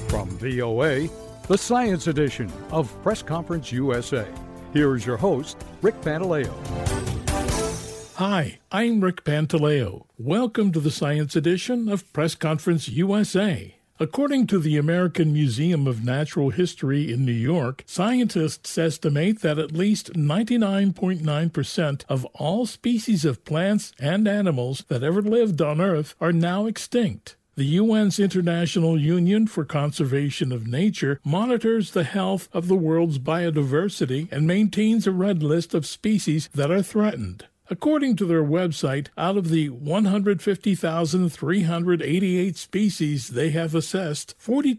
From VOA, the Science Edition of Press Conference USA. Here is your host, Rick Pantaleo. Hi, I'm Rick Pantaleo. Welcome to the Science Edition of Press Conference USA. According to the American Museum of Natural History in New York, scientists estimate that at least 99.9% of all species of plants and animals that ever lived on Earth are now extinct. The UN's International Union for Conservation of Nature monitors the health of the world's biodiversity and maintains a red list of species that are threatened. According to their website, out of the 150,388 species they have assessed,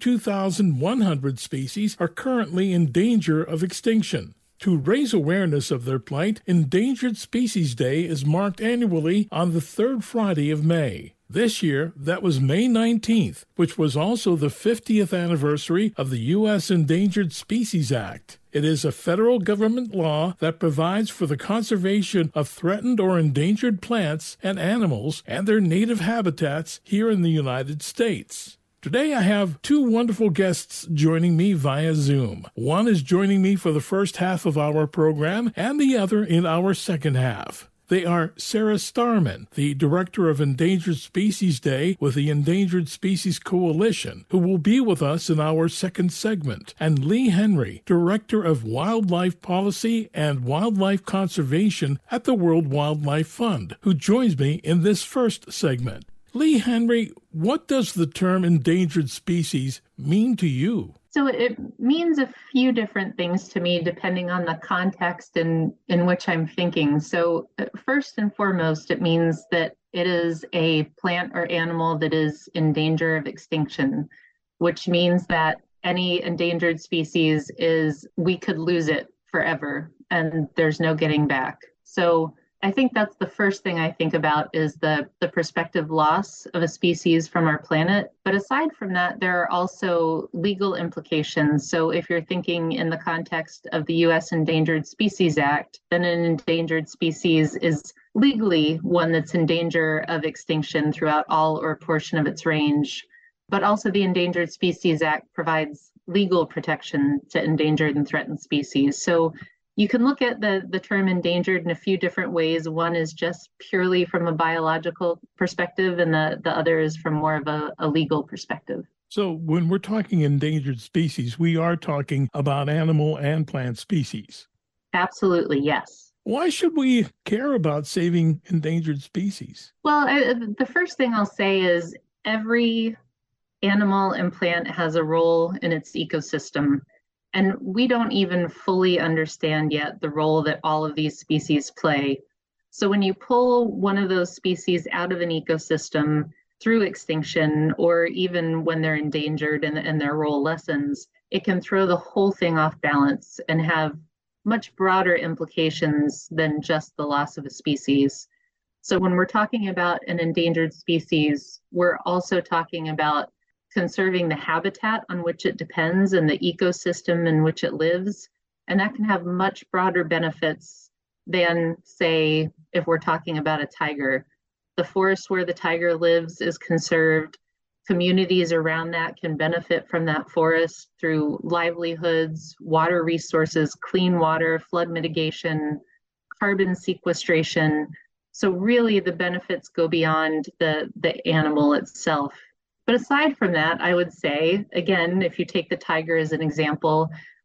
42,100 species are currently in danger of extinction. To raise awareness of their plight, Endangered Species Day is marked annually on the third Friday of May. This year, that was May 19th, which was also the 50th anniversary of the U.S. Endangered Species Act. It is a federal government law that provides for the conservation of threatened or endangered plants and animals and their native habitats here in the United States. Today I have two wonderful guests joining me via Zoom. One is joining me for the first half of our program and the other in our second half. They are Sarah Starman, the Director of Endangered Species Day with the Endangered Species Coalition, who will be with us in our second segment, and Lee Henry, Director of Wildlife Policy and Wildlife Conservation at the World Wildlife Fund, who joins me in this first segment. Lee Henry, what does the term endangered species mean to you? So it means a few different things to me depending on the context in which I'm thinking. So first and foremost, it means that it is a plant or animal that is in danger of extinction, which means that any endangered species we could lose it forever and there's no getting back. So I think that's the first thing I think about is the prospective loss of a species from our planet. But aside from that, there are also legal implications. So if you're thinking in the context of the U.S. Endangered Species Act, then an endangered species is legally one that's in danger of extinction throughout all or a portion of its range. But also the Endangered Species Act provides legal protection to endangered and threatened species. So you can look at the term endangered in a few different ways. One is just purely from a biological perspective, and the other is from more of a legal perspective. So when we're talking endangered species, we are talking about animal and plant species. Absolutely, yes. Why should we care about saving endangered species? Well, the first thing I'll say is every animal and plant has a role in its ecosystem. And we don't even fully understand yet the role that all of these species play. So when you pull one of those species out of an ecosystem through extinction, or even when they're endangered and their role lessens, it can throw the whole thing off balance and have much broader implications than just the loss of a species. So when we're talking about an endangered species, we're also talking about conserving the habitat on which it depends and the ecosystem in which it lives. And that can have much broader benefits than, say, if we're talking about a tiger. The forest where the tiger lives is conserved. Communities around that can benefit from that forest through livelihoods, water resources, clean water, flood mitigation, carbon sequestration. So really the benefits go beyond the animal itself. But aside from that, I would say, again, if you take the tiger as an example,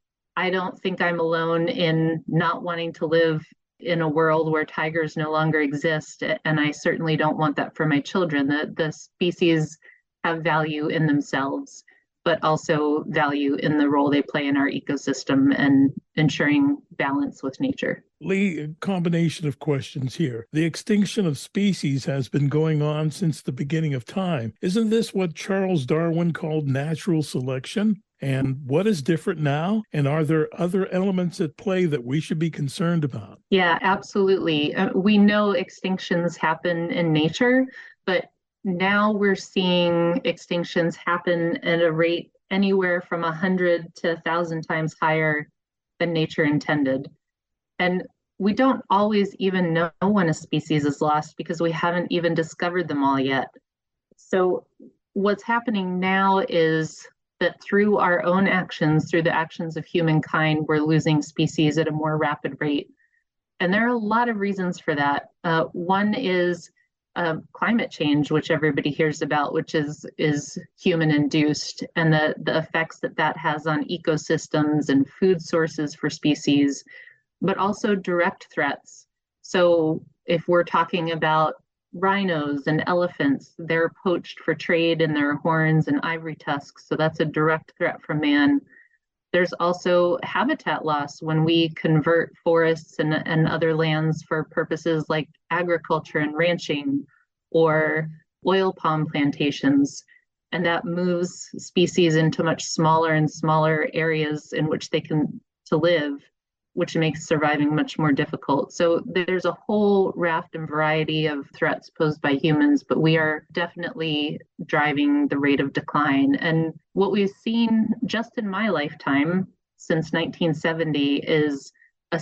I don't think I'm alone in not wanting to live in a world where tigers no longer exist. And I certainly don't want that for my children. The species have value in themselves, but also value in the role they play in our ecosystem and ensuring balance with nature. Lee, a combination of questions here. The extinction of species has been going on since the beginning of time. Isn't this what Charles Darwin called natural selection? And what is different now? And are there other elements at play that we should be concerned about? Yeah, absolutely. We know extinctions happen in nature, but now we're seeing extinctions happen at a rate anywhere from 100 to 1,000 times higher than nature intended. And we don't always even know when a species is lost because we haven't even discovered them all yet. So what's happening now is that through our own actions, through the actions of humankind, we're losing species at a more rapid rate. And there are a lot of reasons for that. One is climate change, which everybody hears about, which is human induced, and the effects that that has on ecosystems and food sources for species, but also direct threats. So if we're talking about rhinos and elephants, they're poached for trade in their horns and ivory tusks. So that's a direct threat from man. There's also habitat loss when we convert forests and other lands for purposes like agriculture and ranching or oil palm plantations. And that moves species into much smaller and smaller areas in which they can to live, which makes surviving much more difficult. So there's a whole raft and variety of threats posed by humans, but we are definitely driving the rate of decline. And what we've seen just in my lifetime since 1970 is a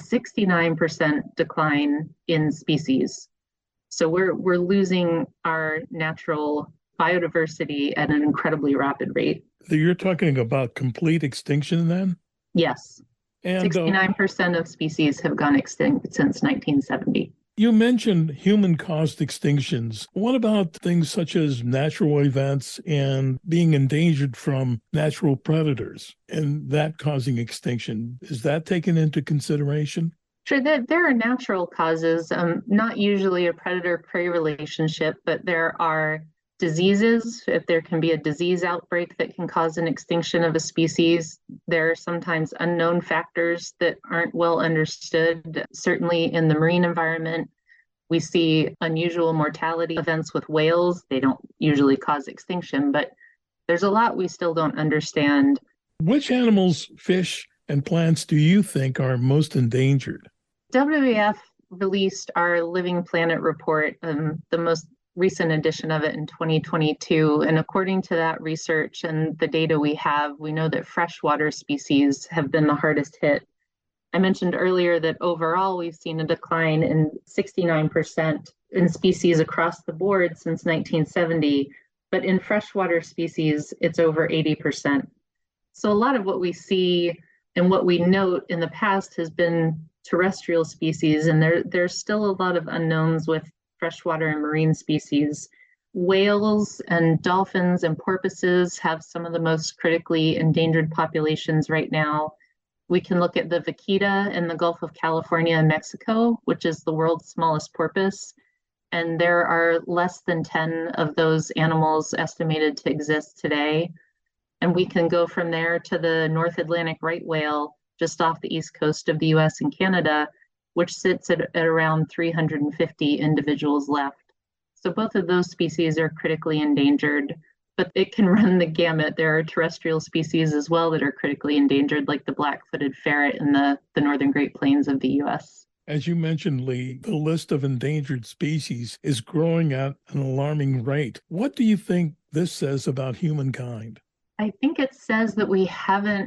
69% decline in species. So we're losing our natural biodiversity at an incredibly rapid rate. You're talking about complete extinction then? Yes. And 69% of species have gone extinct since 1970. You mentioned human-caused extinctions. What about things such as natural events and being endangered from natural predators and that causing extinction? Is that taken into consideration? Sure, there are natural causes, not usually a predator-prey relationship, but there are diseases. If there can be a disease outbreak that can cause an extinction of a species, there are sometimes unknown factors that aren't well understood. Certainly in the marine environment, we see unusual mortality events with whales. They don't usually cause extinction, but there's a lot we still don't understand. Which animals, fish, and plants do you think are most endangered? WWF released our Living Planet report, the most recent edition of it in 2022. And according to that research and the data we have, we know that freshwater species have been the hardest hit. I mentioned earlier that overall we've seen a decline in 69% in species across the board since 1970, but in freshwater species, it's over 80%. So a lot of what we see and what we note in the past has been terrestrial species, and there's still a lot of unknowns with freshwater and marine species. Whales and dolphins and porpoises have some of the most critically endangered populations right now. We can look at the vaquita in the Gulf of California and Mexico, which is the world's smallest porpoise. And there are less than 10 of those animals estimated to exist today. And we can go from there to the North Atlantic right whale, just off the east coast of the US and Canada, which sits at around 350 individuals left. So both of those species are critically endangered, but it can run the gamut. There are terrestrial species as well that are critically endangered, like the black-footed ferret in the northern Great Plains of the US. As you mentioned, Lee, the list of endangered species is growing at an alarming rate. What do you think this says about humankind? I think it says that we haven't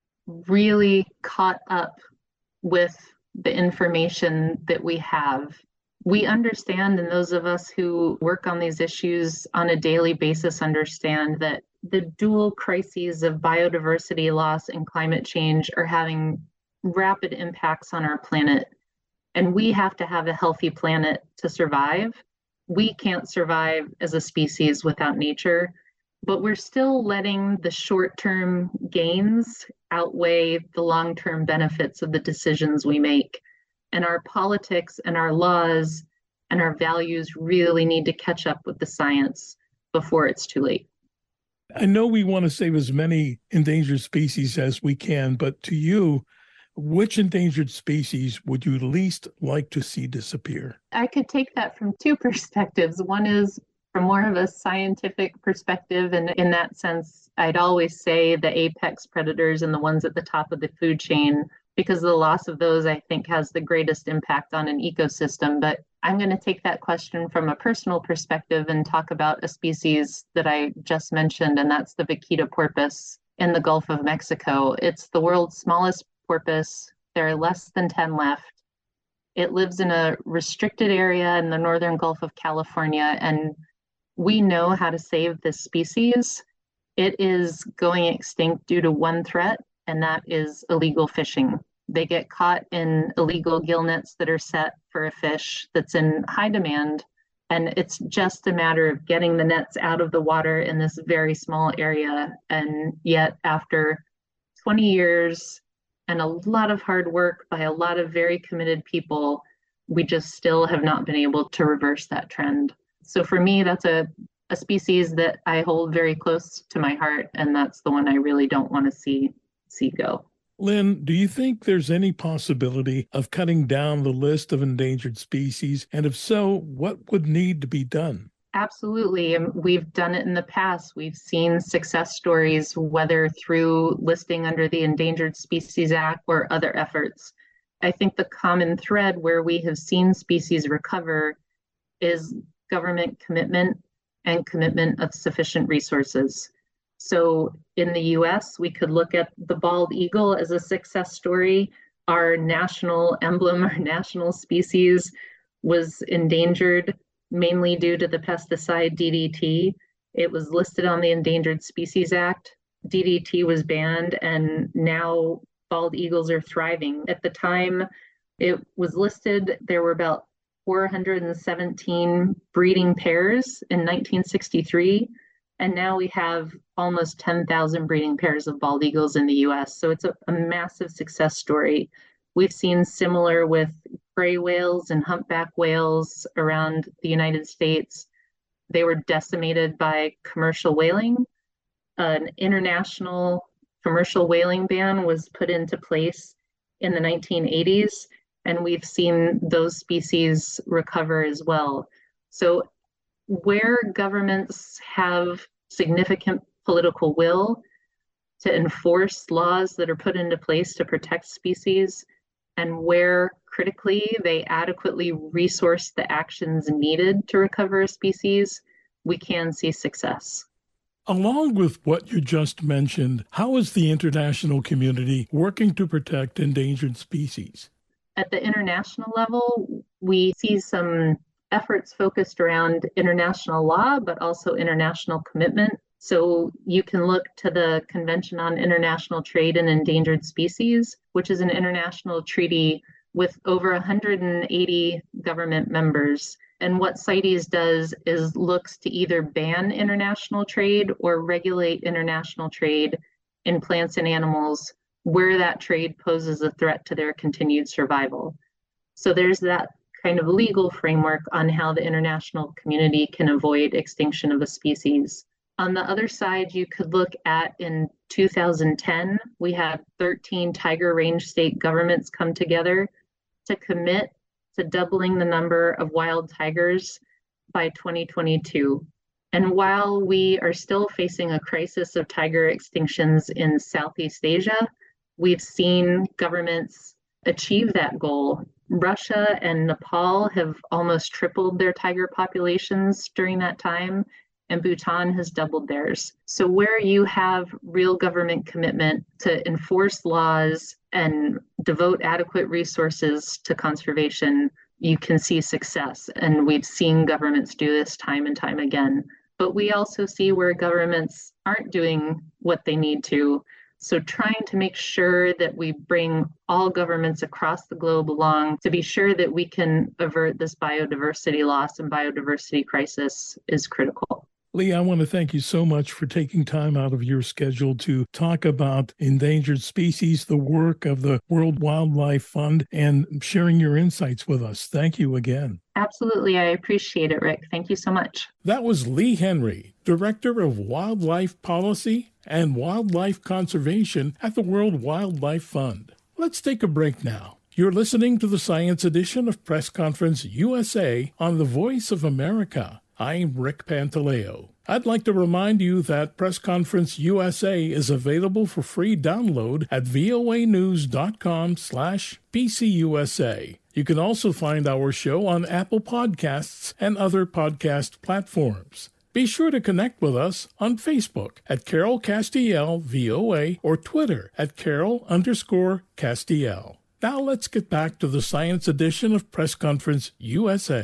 really caught up with the information that we have. We understand, and those of us who work on these issues on a daily basis understand that the dual crises of biodiversity loss and climate change are having rapid impacts on our planet. And we have to have a healthy planet to survive. We can't survive as a species without nature, but we're still letting the short-term gains outweigh the long-term benefits of the decisions we make. And our politics and our laws and our values really need to catch up with the science before it's too late. I know we want to save as many endangered species as we can, but to you, which endangered species would you least like to see disappear? I could take that from two perspectives. One is from more of a scientific perspective, and in that sense, I'd always say the apex predators and the ones at the top of the food chain, because the loss of those, I think, has the greatest impact on an ecosystem. But I'm going to take that question from a personal perspective and talk about a species that I just mentioned, and that's the vaquita porpoise in the Gulf of Mexico. It's the world's smallest porpoise. There are less than 10 left. It lives in a restricted area in the northern Gulf of California, and we know how to save this species. It is going extinct due to one threat, and that is illegal fishing. They get caught in illegal gill nets that are set for a fish that's in high demand, and it's just a matter of getting the nets out of the water in this very small area. And yet, after 20 years and a lot of hard work by a lot of very committed people, we just still have not been able to reverse that trend. So for me, that's a species that I hold very close to my heart, and that's the one I really don't want to see go. Lynn, do you think there's any possibility of cutting down the list of endangered species? And if so, what would need to be done? Absolutely. And we've done it in the past. We've seen success stories, whether through listing under the Endangered Species Act or other efforts. I think the common thread where we have seen species recover is government commitment and commitment of sufficient resources. So in the US, we could look at the bald eagle as a success story. Our national emblem, our national species, was endangered mainly due to the pesticide DDT. It was listed on the Endangered Species Act. DDT was banned, and now bald eagles are thriving. At the time it was listed, there were about 417 breeding pairs in 1963. And now we have almost 10,000 breeding pairs of bald eagles in the US. So it's a massive success story. We've seen similar with gray whales and humpback whales around the United States. They were decimated by commercial whaling. An international commercial whaling ban was put into place in the 1980s, and we've seen those species recover as well. So where governments have significant political will to enforce laws that are put into place to protect species, and where critically they adequately resource the actions needed to recover a species, we can see success. Along with what you just mentioned, how is the international community working to protect endangered species? At the international level, we see some efforts focused around international law, but also international commitment. So you can look to the Convention on International Trade in Endangered Species, which is an international treaty with over 180 government members. And what CITES does is looks to either ban international trade or regulate international trade in plants and animals where that trade poses a threat to their continued survival. So there's that kind of legal framework on how the international community can avoid extinction of a species. On the other side, you could look at in 2010, we had 13 tiger range state governments come together to commit to doubling the number of wild tigers by 2022. And while we are still facing a crisis of tiger extinctions in Southeast Asia, we've seen governments achieve that goal. Russia and Nepal have almost tripled their tiger populations during that time, and Bhutan has doubled theirs. So where you have real government commitment to enforce laws and devote adequate resources to conservation, you can see success. And we've seen governments do this time and time again. But we also see where governments aren't doing what they need to. So trying to make sure that we bring all governments across the globe along to be sure that we can avert this biodiversity loss and biodiversity crisis is critical. Lee, I want to thank you so much for taking time out of your schedule to talk about endangered species, the work of the World Wildlife Fund, and sharing your insights with us. Thank you again. Absolutely. I appreciate it, Rick. Thank you so much. That was Lee Henry, Director of Wildlife Policy and Wildlife Conservation at the World Wildlife Fund. Let's take a break now. You're listening to the Science Edition of Press Conference USA on the Voice of America. I'm Rick Pantaleo. I'd like to remind you that Press Conference USA is available for free download at voanews.com/PCUSA. You can also find our show on Apple Podcasts and other podcast platforms. Be sure to connect with us on Facebook at Carol Castiel VOA or Twitter at Carol_Castiel. Now let's get back to the Science Edition of Press Conference USA.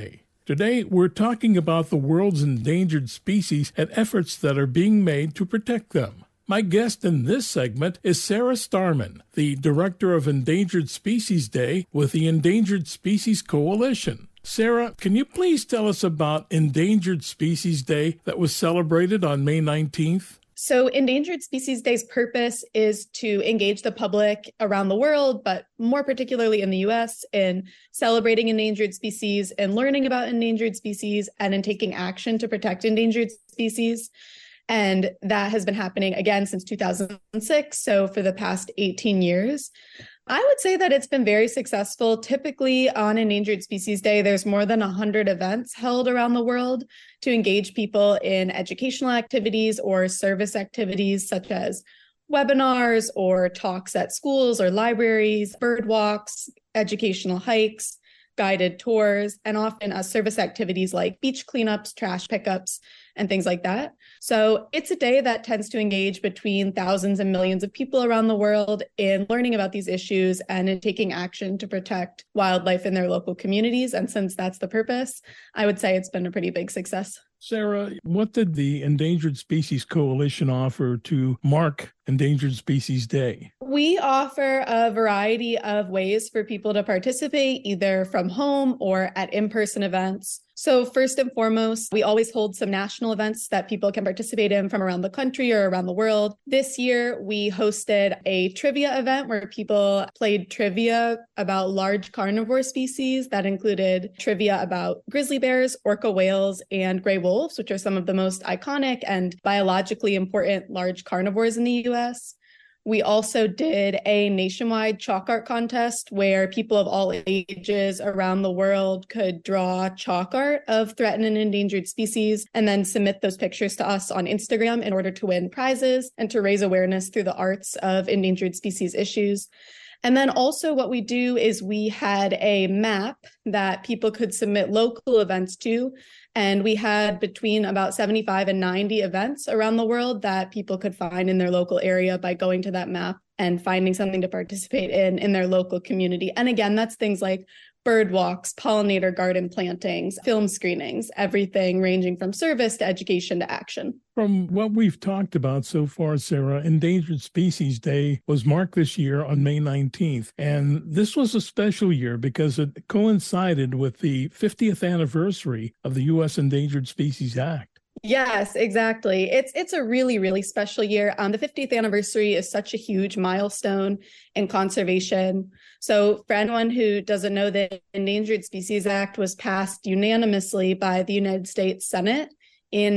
Today, we're talking about the world's endangered species and efforts that are being made to protect them. My guest in this segment is Sarah Starman, the Director of Endangered Species Day with the Endangered Species Coalition. Sarah, can you please tell us about Endangered Species Day that was celebrated on May 19th? So Endangered Species Day's purpose is to engage the public around the world, but more particularly in the U.S., in celebrating endangered species and learning about endangered species and in taking action to protect endangered species. And that has been happening again since 2006, so for the past 18 years. I would say that it's been very successful. Typically on Endangered Species Day, there's more than 100 events held around the world to engage people in educational activities or service activities such as webinars or talks at schools or libraries, bird walks, educational hikes, guided tours, and often service activities like beach cleanups, trash pickups, and things like that. So it's a day that tends to engage between thousands and millions of people around the world in learning about these issues and in taking action to protect wildlife in their local communities. And since that's the purpose, I would say it's been a pretty big success. Sarah, what did the Endangered Species Coalition offer to mark Endangered Species Day? We offer a variety of ways for people to participate, either from home or at in-person events. So first and foremost, we always hold some national events that people can participate in from around the country or around the world. This year, we hosted a trivia event where people played trivia about large carnivore species that included trivia about grizzly bears, orca whales, and gray wolves, which are some of the most iconic and biologically important large carnivores in the U.S. We also did a nationwide chalk art contest where people of all ages around the world could draw chalk art of threatened and endangered species and then submit those pictures to us on Instagram in order to win prizes and to raise awareness through the arts of endangered species issues. And then also what we do is we had a map that people could submit local events to. And we had between about 75 and 90 events around the world that people could find in their local area by going to that map and finding something to participate in their local community. And again, that's things like bird walks, pollinator garden plantings, film screenings, everything ranging from service to education to action. From what we've talked about so far, Sarah, Endangered Species Day was marked this year on May 19th. And this was a special year because it coincided with the 50th anniversary of the U.S. Endangered Species Act. Yes, exactly. It's a really, really special year. The 50th anniversary is such a huge milestone in conservation. So for anyone who doesn't know, the Endangered Species Act was passed unanimously by the United States Senate in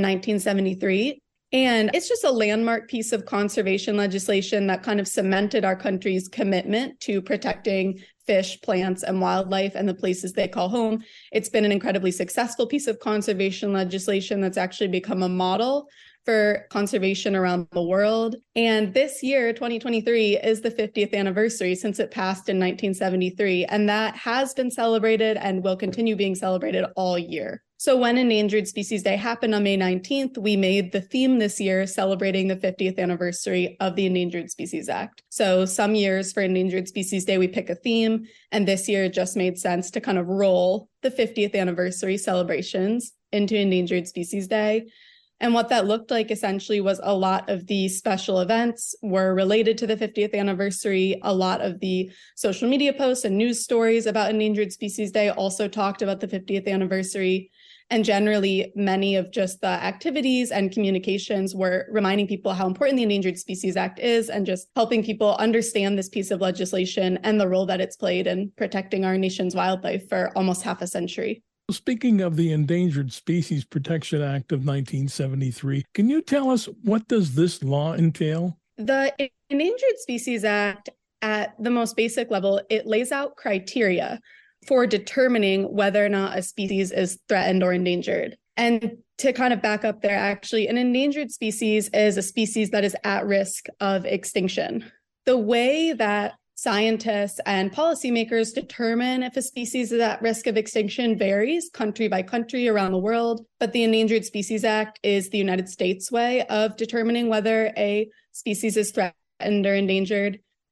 1973. And it's just a landmark piece of conservation legislation that kind of cemented our country's commitment to protecting fish, plants, and wildlife and the places they call home. It's been an incredibly successful piece of conservation legislation that's actually become a model for conservation around the world. And this year, 2023, is the 50th anniversary since it passed in 1973. And that has been celebrated and will continue being celebrated all year. So when Endangered Species Day happened on May 19th, we made the theme this year celebrating the 50th anniversary of the Endangered Species Act. So some years for Endangered Species Day, we pick a theme. And this year, it just made sense to kind of roll the 50th anniversary celebrations into Endangered Species Day. And what that looked like essentially was a lot of the special events were related to the 50th anniversary. A lot of the social media posts and news stories about Endangered Species Day also talked about the 50th anniversary. And generally, many of just the activities and communications were reminding people how important the Endangered Species Act is and just helping people understand this piece of legislation and the role that it's played in protecting our nation's wildlife for almost half a century. Speaking of the Endangered Species Protection Act of 1973, can you tell us what does this law entail? The Endangered Species Act, at the most basic level, it lays out criteria for determining whether or not a species is threatened or endangered. And to kind of back up there, actually, an endangered species is a species that is at risk of extinction. The way that scientists and policymakers determine if a species is at risk of extinction varies country by country around the world, but the Endangered Species Act is the United States way of determining whether a species is threatened or endangered.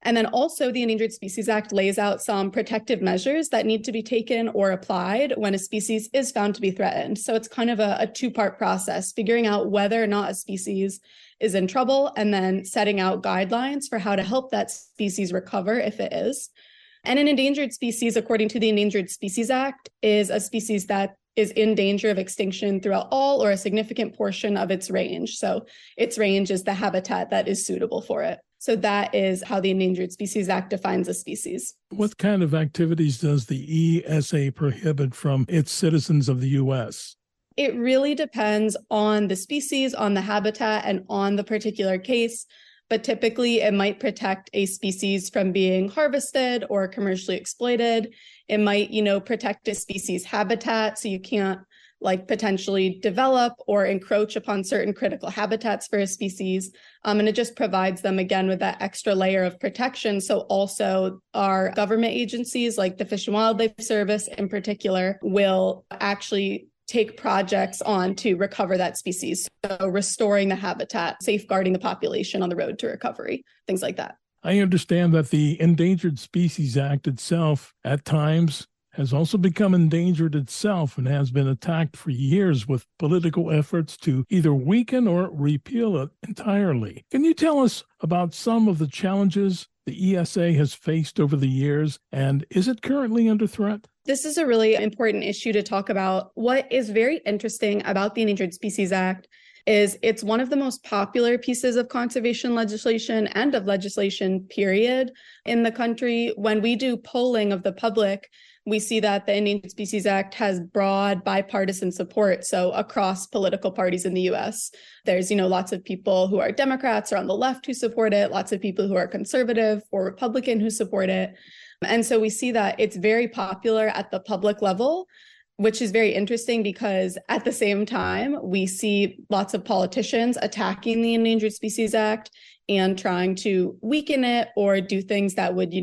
And then also the Endangered Species Act lays out some protective measures that need to be taken or applied when a species is found to be threatened. So it's kind of a two-part process, figuring out whether or not a species is in trouble and then setting out guidelines for how to help that species recover if it is. And an endangered species, according to the Endangered Species Act, is a species that is in danger of extinction throughout all or a significant portion of its range. So its range is the habitat that is suitable for it. So that is how the Endangered Species Act defines a species. What kind of activities does the ESA prohibit from its citizens of the U.S.? It really depends on the species, on the habitat, and on the particular case. But typically it might protect a species from being harvested or commercially exploited. It might, protect a species habitat, so you can't potentially develop or encroach upon certain critical habitats for a species. And it just provides them, again, with that extra layer of protection. So also our government agencies like the Fish and Wildlife Service in particular will actually take projects on to recover that species. So restoring the habitat, safeguarding the population on the road to recovery, things like that. I understand that the Endangered Species Act itself at times has also become endangered itself and has been attacked for years with political efforts to either weaken or repeal it entirely. Can you tell us about some of the challenges the ESA has faced over the years, and is it currently under threat? This is a really important issue to talk about. What is very interesting about the Endangered Species Act is it's one of the most popular pieces of conservation legislation and of legislation, period, in the country. When we do polling of the public, we see that the Endangered Species Act has broad bipartisan support. So across political parties in the US, there's, lots of people who are Democrats or on the left who support it, lots of people who are conservative or Republican who support it. And so we see that it's very popular at the public level, which is very interesting because at the same time, we see lots of politicians attacking the Endangered Species Act and trying to weaken it or do things that would,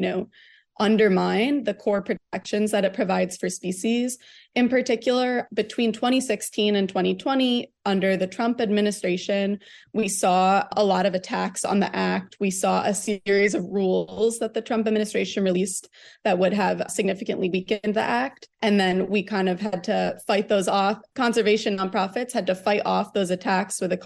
undermine the core protections that it provides for species. In particular, between 2016 and 2020, under the Trump administration, we saw a lot of attacks on the act. We saw a series of rules that the Trump administration released that would have significantly weakened the act. And then we kind of had to fight those off. Conservation nonprofits had to fight off those attacks with a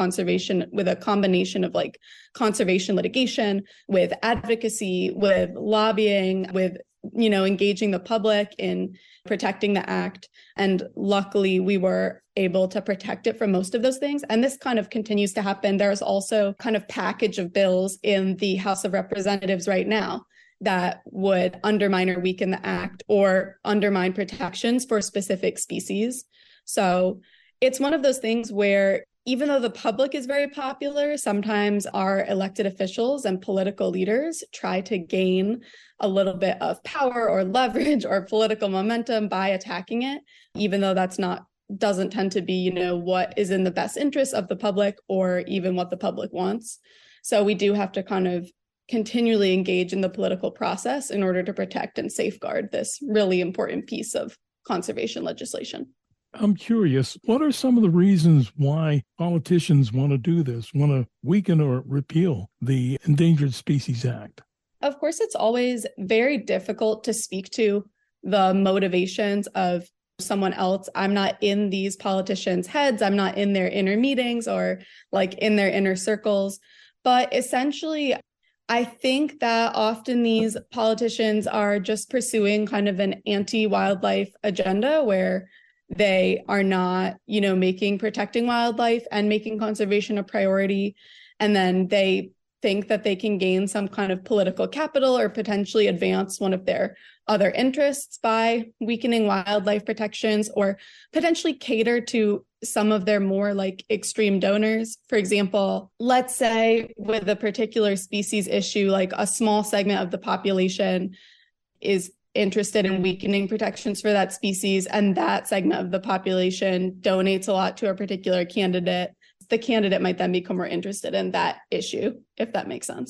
combination of conservation litigation, with advocacy, with lobbying, with engaging the public in protecting the act. And luckily, we were able to protect it from most of those things. And this kind of continues to happen. There's also kind of package of bills in the House of Representatives right now that would undermine or weaken the act or undermine protections for specific species. So it's one of those things where even though the public is very popular, sometimes our elected officials and political leaders try to gain a little bit of power or leverage or political momentum by attacking it, even though doesn't tend to be, what is in the best interest of the public or even what the public wants. So we do have to kind of continually engage in the political process in order to protect and safeguard this really important piece of conservation legislation. I'm curious, what are some of the reasons why politicians want to do this, want to weaken or repeal the Endangered Species Act? Of course, it's always very difficult to speak to the motivations of someone else. I'm not in these politicians' heads. I'm not in their inner meetings or in their inner circles. But essentially, I think that often these politicians are just pursuing kind of an anti-wildlife agenda where they are not, making protecting wildlife and making conservation a priority. And then they think that they can gain some kind of political capital or potentially advance one of their other interests by weakening wildlife protections or potentially cater to some of their more extreme donors. For example, let's say with a particular species issue, a small segment of the population is interested in weakening protections for that species, and that segment of the population donates a lot to a particular candidate. The candidate might then become more interested in that issue, if that makes sense.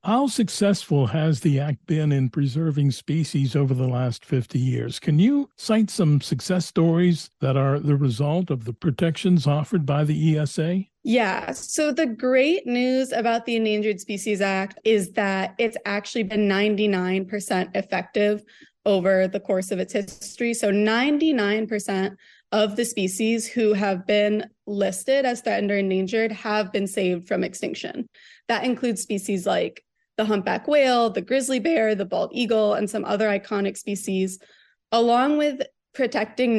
How successful has the Act been in preserving species over the last 50 years? Can you cite some success stories that are the result of the protections offered by the ESA? Yeah, so the great news about the Endangered Species Act is that it's actually been 99% effective over the course of its history. So 99% of the species who have been listed as threatened or endangered have been saved from extinction. That includes species like the humpback whale, the grizzly bear, the bald eagle, and some other iconic species, along with protecting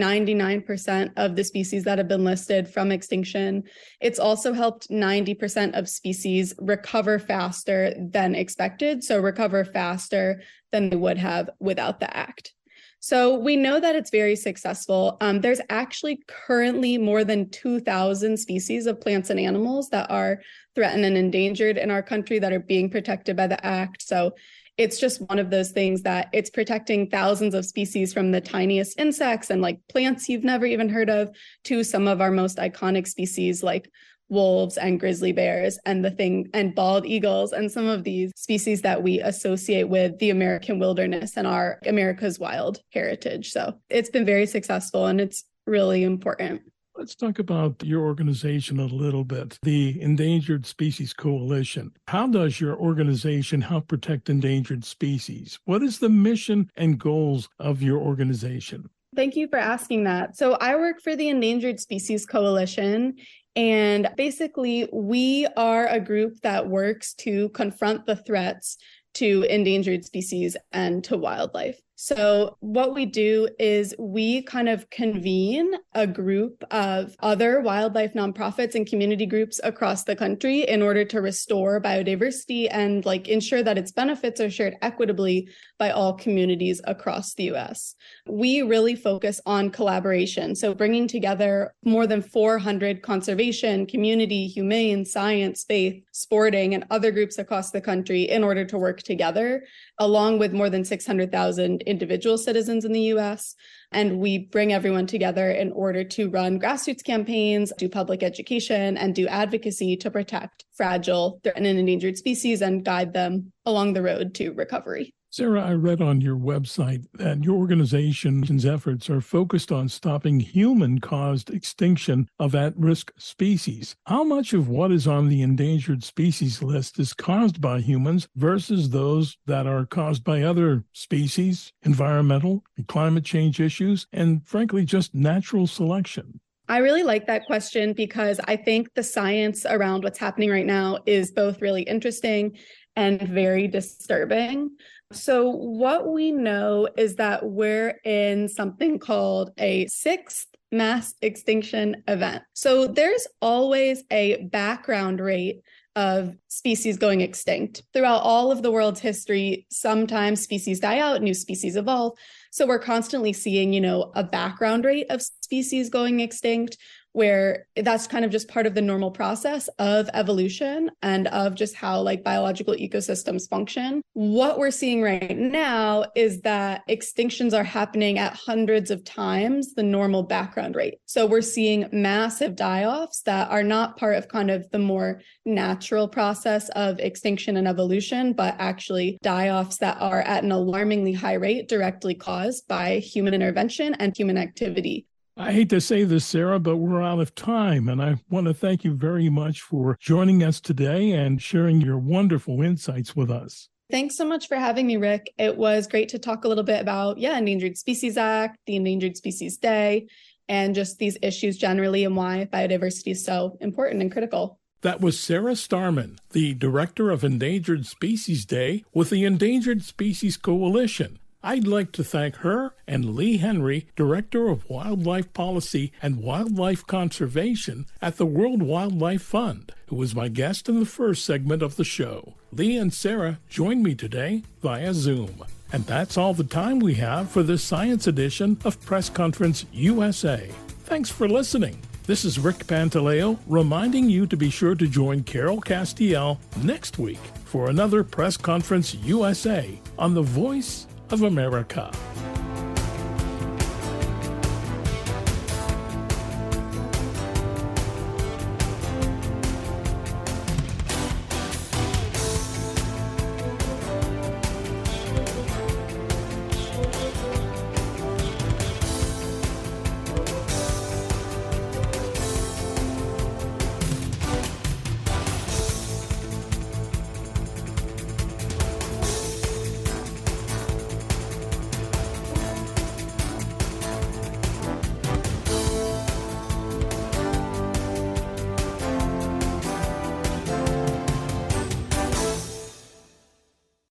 99% of the species that have been listed from extinction. It's also helped 90% of species recover faster than expected, so recover faster than they would have without the Act. So we know that it's very successful. There's actually currently more than 2,000 species of plants and animals that are threatened and endangered in our country that are being protected by the Act. So it's just one of those things that it's protecting thousands of species, from the tiniest insects and like plants you've never even heard of to some of our most iconic species like wolves and grizzly bears and bald eagles and some of these species that we associate with the American wilderness and our America's wild heritage. So it's been very successful and it's really important. Let's talk about your organization a little bit, the Endangered Species Coalition. How does your organization help protect endangered species? What is the mission and goals of your organization? Thank you for asking that. So I work for the Endangered Species Coalition, and basically we are a group that works to confront the threats to endangered species and to wildlife. So what we do is we kind of convene a group of other wildlife nonprofits and community groups across the country in order to restore biodiversity and ensure that its benefits are shared equitably by all communities across the U.S. We really focus on collaboration. So bringing together more than 400 conservation, community, humane, science, faith, sporting, and other groups across the country in order to work together, along with more than 600,000 individual citizens in the U.S. And we bring everyone together in order to run grassroots campaigns, do public education, and do advocacy to protect fragile, threatened, and endangered species and guide them along the road to recovery. Sarah, I read on your website that your organization's efforts are focused on stopping human-caused extinction of at-risk species. How much of what is on the endangered species list is caused by humans versus those that are caused by other species, environmental and climate change issues, and frankly, just natural selection? I really like that question because I think the science around what's happening right now is both really interesting and very disturbing. So what we know is that we're in something called a sixth mass extinction event. So there's always a background rate of species going extinct. Throughout all of the world's history, sometimes species die out, new species evolve. So we're constantly seeing, a background rate of species going extinct, where that's kind of just part of the normal process of evolution and of just how biological ecosystems function. What we're seeing right now is that extinctions are happening at hundreds of times the normal background rate. So we're seeing massive die-offs that are not part of kind of the more natural process of extinction and evolution, but actually die-offs that are at an alarmingly high rate directly caused by human intervention and human activity. I hate to say this, Sarah, but we're out of time, and I want to thank you very much for joining us today and sharing your wonderful insights with us. Thanks so much for having me, Rick. It was great to talk a little bit about, Endangered Species Act, the Endangered Species Day, and just these issues generally and why biodiversity is so important and critical. That was Sarah Starman, the Director of Endangered Species Day with the Endangered Species Coalition. I'd like to thank her and Lee Henry, Director of Wildlife Policy and Wildlife Conservation at the World Wildlife Fund, who was my guest in the first segment of the show. Lee and Sarah joined me today via Zoom. And that's all the time we have for this science edition of Press Conference USA. Thanks for listening. This is Rick Pantaleo reminding you to be sure to join Carol Castiel next week for another Press Conference USA on the Voice of America.